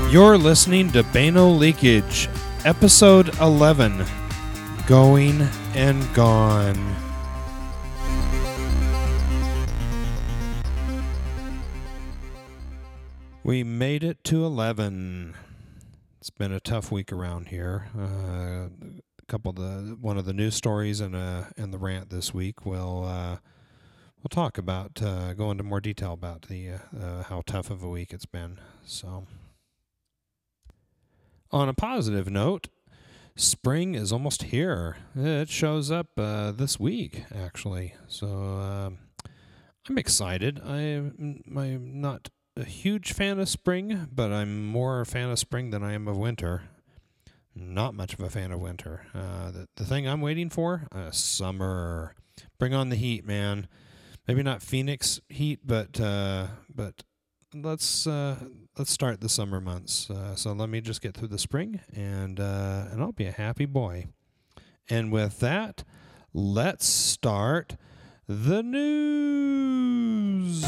You're listening to Bano Leakage, Episode 11, Going and Gone. We made it to 11. It's been a tough week around here. One of the news stories and the rant this week. We'll talk about, go into more detail about the how tough of a week it's been. So, on a positive note, spring is almost here. It shows up this week, actually. So I'm excited. I'm not a huge fan of spring, but I'm more a fan of spring than I am of winter. Not much of a fan of winter. The thing I'm waiting for, summer. Bring on the heat, man. Maybe not Phoenix heat, but let's start the summer months. So let me just get through the spring, and I'll be a happy boy. And with that, let's start the news.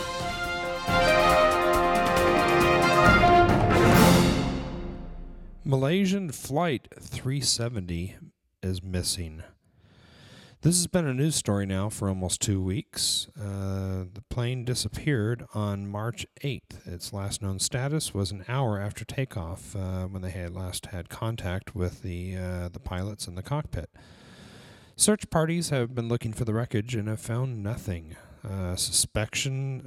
Malaysian Flight 370 is missing. This has been a news story now for almost 2 weeks. The plane disappeared on March 8th. Its last known status was an hour after takeoff, when they had last had contact with the pilots in the cockpit. Search parties have been looking for the wreckage and have found nothing. Suspected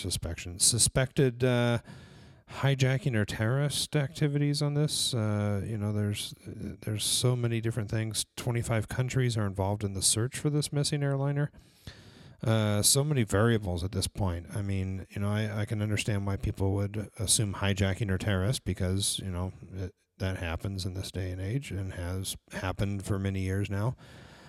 hijacking or terrorist activities on this. There's so many different things. 25 countries are involved in the search for this missing airliner. So many variables at this point. I mean, I can understand why people would assume hijacking or terrorist because, that happens in this day and age and has happened for many years now.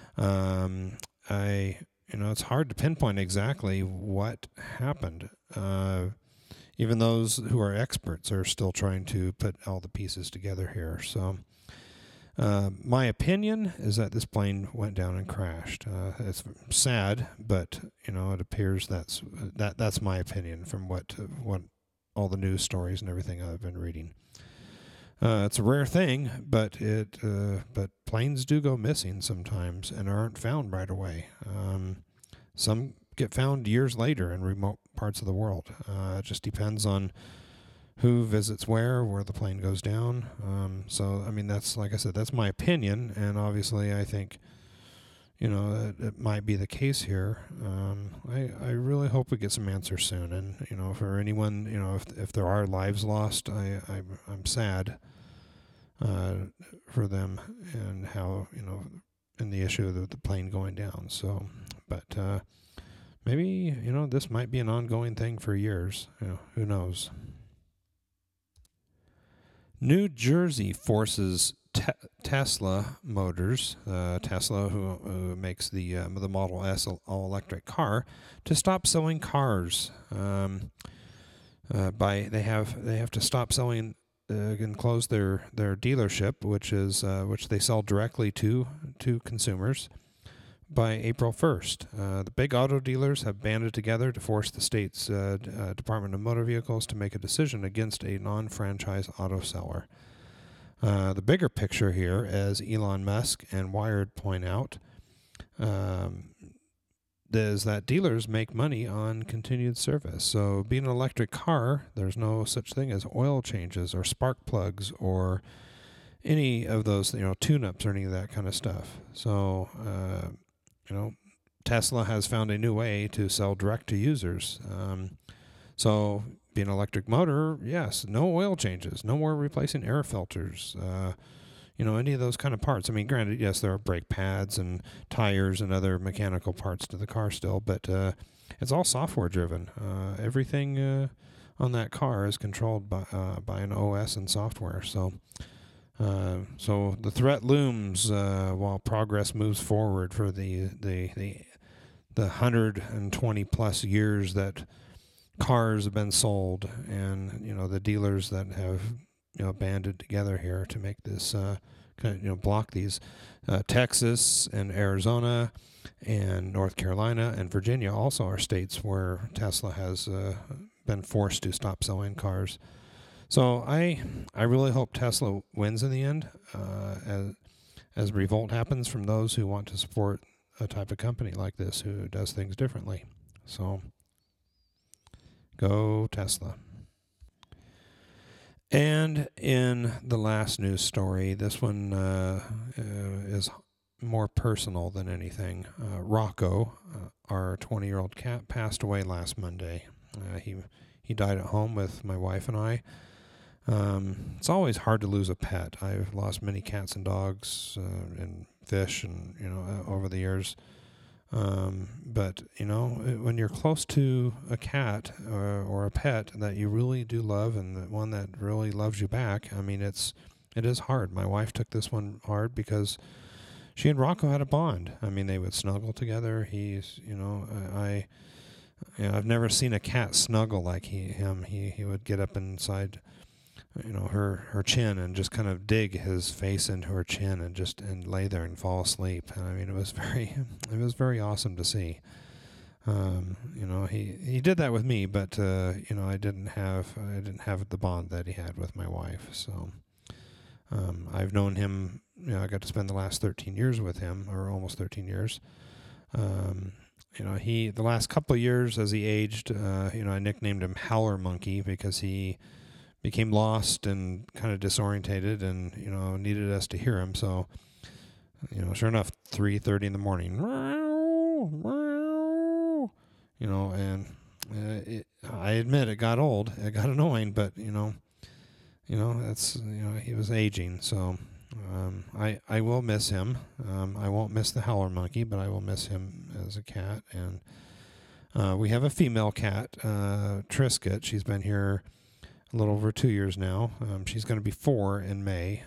It's hard to pinpoint exactly what happened. Even those who are experts are still trying to put all the pieces together here. So my opinion is that this plane went down and crashed. It's sad, but it appears that's my opinion from what all the news stories and everything I've been reading. It's a rare thing, but planes do go missing sometimes and aren't found right away. Some get found years later in remote parts of the world. It just depends on who visits where the plane goes down. That's, like I said, that's my opinion, and obviously I think, it might be the case here. I really hope we get some answers soon, and, for anyone, if there are lives lost, I'm sad for them and how, and the issue of the plane going down. So, but maybe, this might be an ongoing thing for years. Who knows? New Jersey forces Tesla Motors, Tesla, who makes the Model S all-electric car, to stop selling cars. They have to stop selling and close their dealership, which they sell directly to consumers, by April 1st. The big auto dealers have banded together to force the state's Department of Motor Vehicles to make a decision against a non-franchise auto seller. The bigger picture here, as Elon Musk and Wired point out, is that dealers make money on continued service. So being an electric car, there's no such thing as oil changes or spark plugs or any of those, tune-ups or any of that kind of stuff. So, Tesla has found a new way to sell direct to users. So being an electric motor, yes, no oil changes, no more replacing air filters, any of those kind of parts. I mean, granted, yes, there are brake pads and tires and other mechanical parts to the car still, but it's all software driven. Everything on that car is controlled by an OS and software. So the threat looms while progress moves forward for the 120 plus years that cars have been sold, and the dealers that have banded together here to make this block these. Texas and Arizona and North Carolina and Virginia also are states where Tesla has been forced to stop selling cars. So I really hope Tesla wins in the end, as revolt happens from those who want to support a type of company like this who does things differently. So go Tesla. And in the last news story, this one is more personal than anything. Rocco, our 20-year-old cat, passed away last Monday. He died at home with my wife and I. It's always hard to lose a pet. I've lost many cats and dogs and fish, and over the years. But when you're close to a cat or a pet that you really do love, and the one that really loves you back, I mean, it is hard. My wife took this one hard because she and Rocco had a bond. I mean, they would snuggle together. I've never seen a cat snuggle like him. He would get up inside, her chin and just kind of dig his face into her chin and lay there and fall asleep. I mean, it was very awesome to see. He did that with me, but I didn't have the bond that he had with my wife. So I've known him. I got to spend the last 13 years with him, or almost 13 years. The last couple of years as he aged, I nicknamed him Howler Monkey because he became lost and kind of disorientated, and needed us to hear him. So sure enough, 3:30 in the morning, and I admit it got old, it got annoying, but that's he was aging. So I will miss him. I won't miss the Howler Monkey, but I will miss him as a cat. And we have a female cat, Trisket. She's been here a little over 2 years now. She's going to be 4 in May.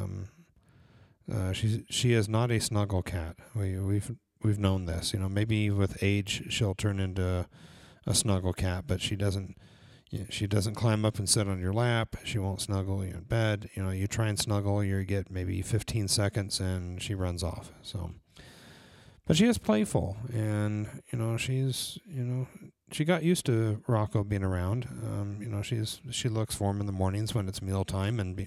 She is not a snuggle cat. We've known this. Maybe with age she'll turn into a snuggle cat, but she doesn't. She doesn't climb up and sit on your lap. She won't snuggle you in bed. You try and snuggle, you get maybe 15 seconds, and she runs off. So, but she is playful, and she got used to Rocco being around. She looks for him in the mornings when it's mealtime, and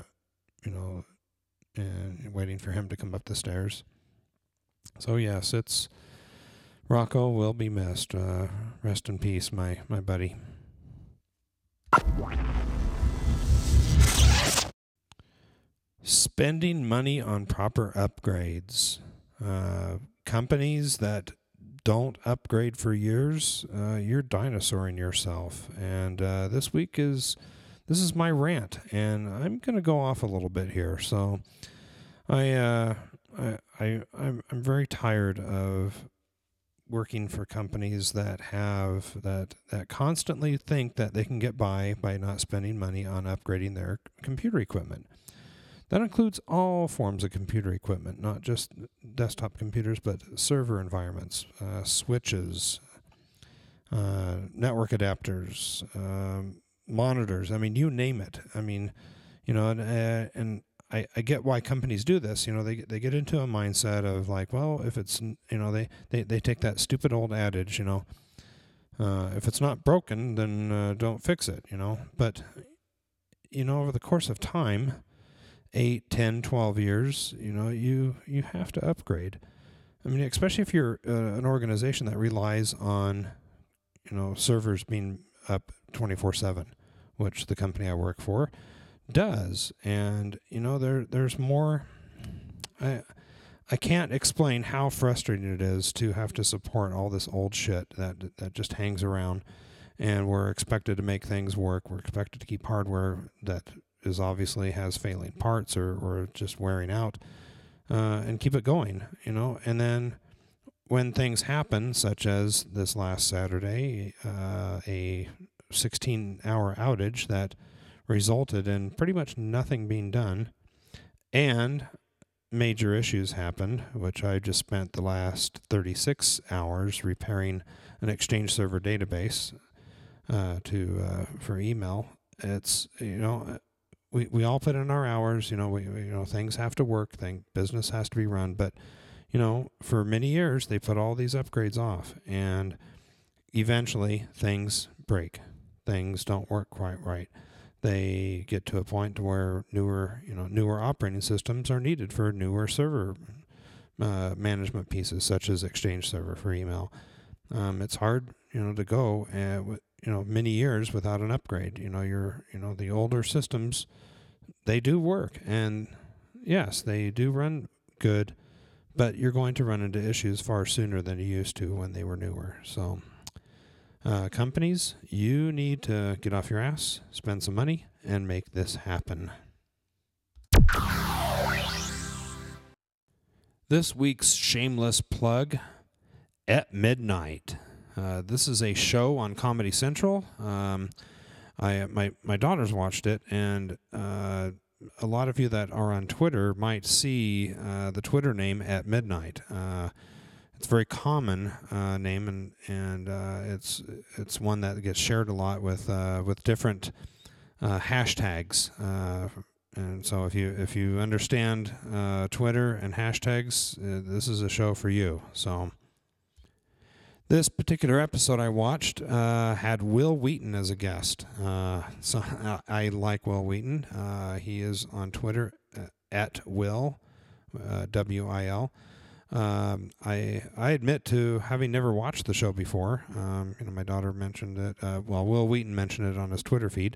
and waiting for him to come up the stairs. So yes, Rocco will be missed. Rest in peace, my buddy. Spending money on proper upgrades. Companies that don't upgrade for years, you're dinosauring yourself. And this is my rant, and I'm going to go off a little bit here. So I'm very tired of working for companies that constantly think that they can get by not spending money on upgrading their computer equipment. That includes all forms of computer equipment, not just desktop computers, but server environments, switches, network adapters, monitors. I mean, you name it. I mean, and I get why companies do this. They get into a mindset of like, well, if it's, they take that stupid old adage, if it's not broken, then don't fix it, But, over the course of time, 8, 10, 12 years, you have to upgrade. I mean, especially if you're an organization that relies on, servers being up 24/7, which the company I work for does. And there's more. I can't explain how frustrating it is to have to support all this old shit that just hangs around, and we're expected to make things work. We're expected to keep hardware that is obviously has failing parts or just wearing out, and keep it going, and then when things happen, such as this last Saturday, a 16-hour outage that resulted in pretty much nothing being done, and major issues happened, which I just spent the last 36 hours repairing an Exchange server database for email. It's we all put in our hours. Things have to work. Business has to be run, but for many years they put all these upgrades off, and eventually things break. Things don't work quite right. they get to a point where newer operating systems are needed for newer server management pieces, such as Exchange Server for email. It's hard, to go many years without an upgrade. The older systems, they do work, and yes, they do run good, but you're going to run into issues far sooner than you used to when they were newer. So companies, you need to get off your ass, spend some money, and make this happen. This week's shameless plug, At Midnight. This is a show on Comedy Central. My daughters watched it, and a lot of you that are on Twitter might see the Twitter name At Midnight. It's a very common name, and it's one that gets shared a lot with different hashtags. And so if you understand Twitter and hashtags, this is a show for you. So this particular episode I watched had Wil Wheaton as a guest. So I like Wil Wheaton. He is on Twitter at Wil, W-I-L. I admit to having never watched the show before. My daughter mentioned it. Wil Wheaton mentioned it on his Twitter feed.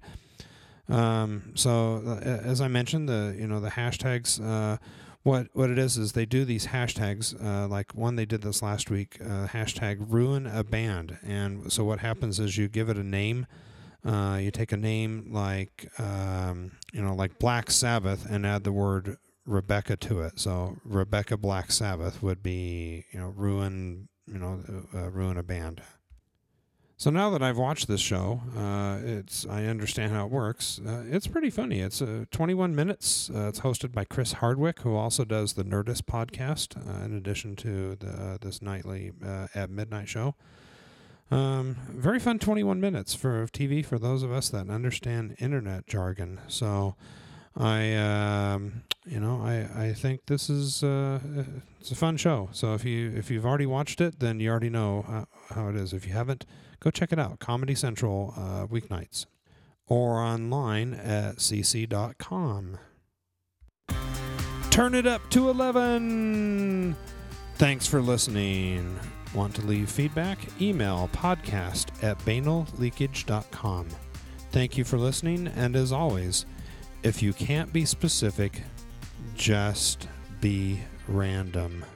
So as I mentioned, the hashtags, what it is they do these hashtags, like one they did this last week, hashtag ruin a band. And so what happens is you give it a name, you take a name like, like Black Sabbath and add the word Rebecca to it. So Rebecca Black Sabbath would be, ruin a band. So now that I've watched this show, I understand how it works. It's pretty funny. It's 21 minutes. It's hosted by Chris Hardwick, who also does the Nerdist podcast, in addition to this nightly At Midnight show. Very fun 21 minutes for TV for those of us that understand internet jargon. So I think this is it's a fun show. So if you've already watched it, then you already know how it is. If you haven't, go check it out. Comedy Central weeknights, or online at cc.com. Turn it up to 11. Thanks for listening. Want to leave feedback? Email podcast@banalleakage.com. Thank you for listening, and as always, if you can't be specific, just be random.